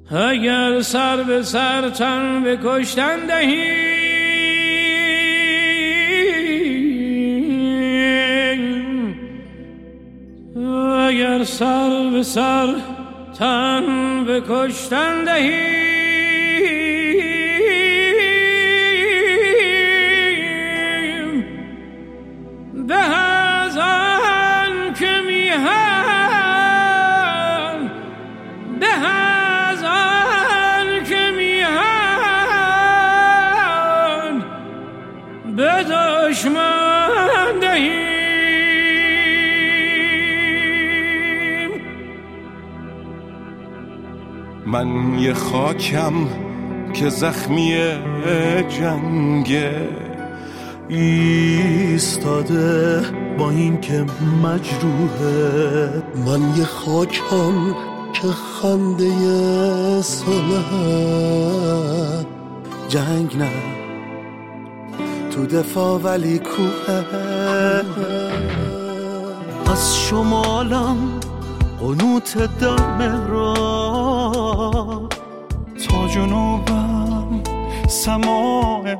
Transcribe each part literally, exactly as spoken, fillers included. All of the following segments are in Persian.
اگر سر به سر تن به کشتن دهیم، اگر سر به سر تن به کشتن دهیم، به از آن که میهن، به از آن که میهن به دشمن دهیم. من یه خاکم که زخمی جنگه، ایستاده با این که مجروحه. من یه خاکم که خنده صلح، جنگ نه تو دفاع ولی کوه. از شمالم قنوت در مهراب، تا جنوبم سماع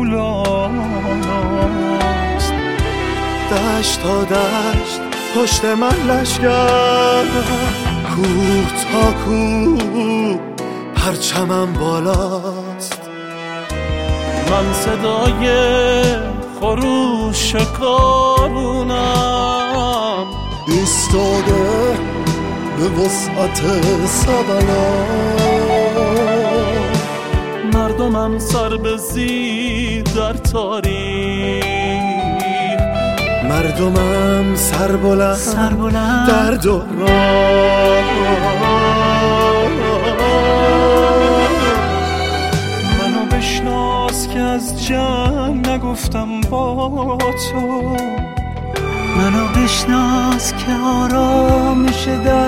مولاست. دشت تا دشت پشت من لشگر، کوه تا کوه پرچمم بالاست. من صدای خروش کارونم، ایستاده به وسعت سبلا. مردمم سر به زیر در تاریخ، مردمم سر بلند, سر بلند در دوران. منو بشناس که از جنگ نگفتم با تو، منو بشناس که آرامش در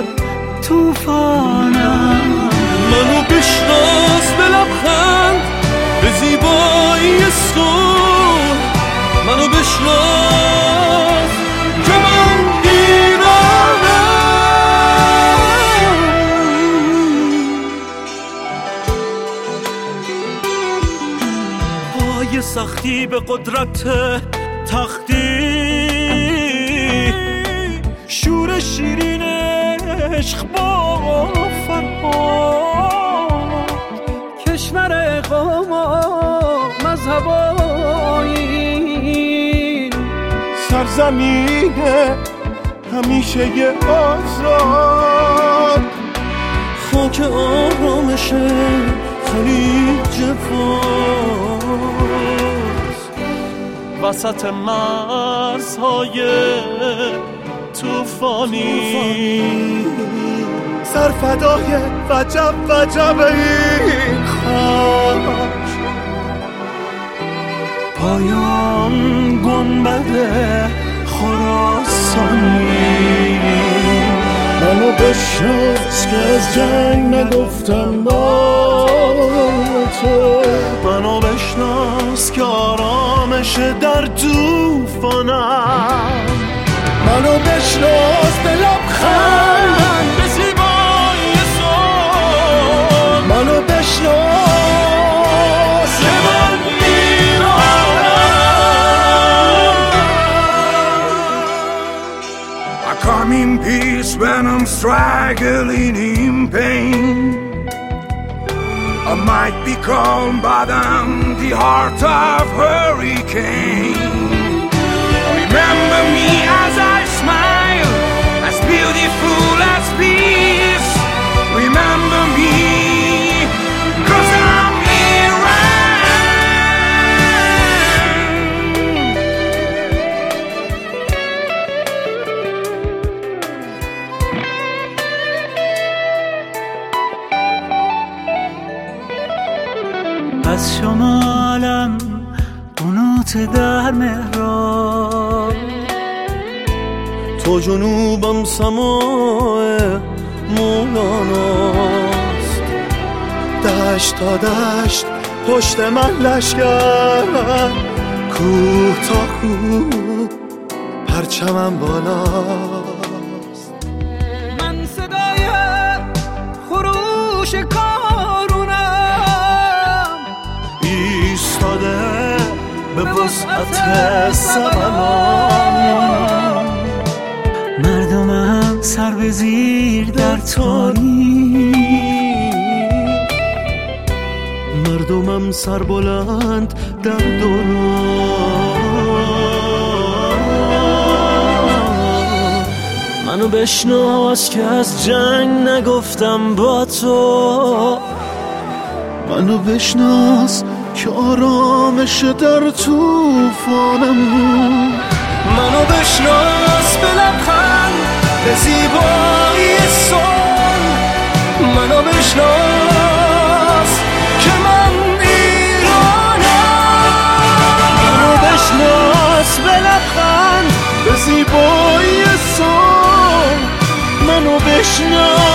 توفانم. منو بشناس به لبخند به زیبایی صبح، منو بشناس که من ایرانم. پای سختی به قدرت تختی، شور شیرین عشق با فرهاد. کشور قوم و مذهب و آیین، سرزمین همیشه آزاد. خاک آرامش خلیج فارس، وسط مرزهای توفانی. سرفدای وجب وجب این خاک، پایان گنبد خراسانی. منو بشناس که از جنگ نگفتم با تو، منو بشناس که آرامش در توفانم. منو بشناس به لبخند به زیبایی صبح، منو بشناس که من ایرانم. I come in peace when I'm struggling in pain. I might be calm but I'm the heart of hurricane. Remember me as I smile, as beautiful as peace. Remember me, 'cause I'm Iran. از شمالم قنوت در مهراب، تو جنوبم سماع مولاناست. دشت تا دشت پشت من لشگر، کوه تا کوه پرچمم بالاست. من صدای خروش کار وسعت سمنان. مردمم سر به زیر در تاریک، مردمم سر بلند در دوران. منو بشناس که از جنگ نگفتم با تو، منو بشناس که آرامش در طوفانم. منو بشناس به لبخند، به زیبایی سون. منو بشناس که من ایرانم. منو بشناس به لبخند، به زیبایی سون. منو بشناس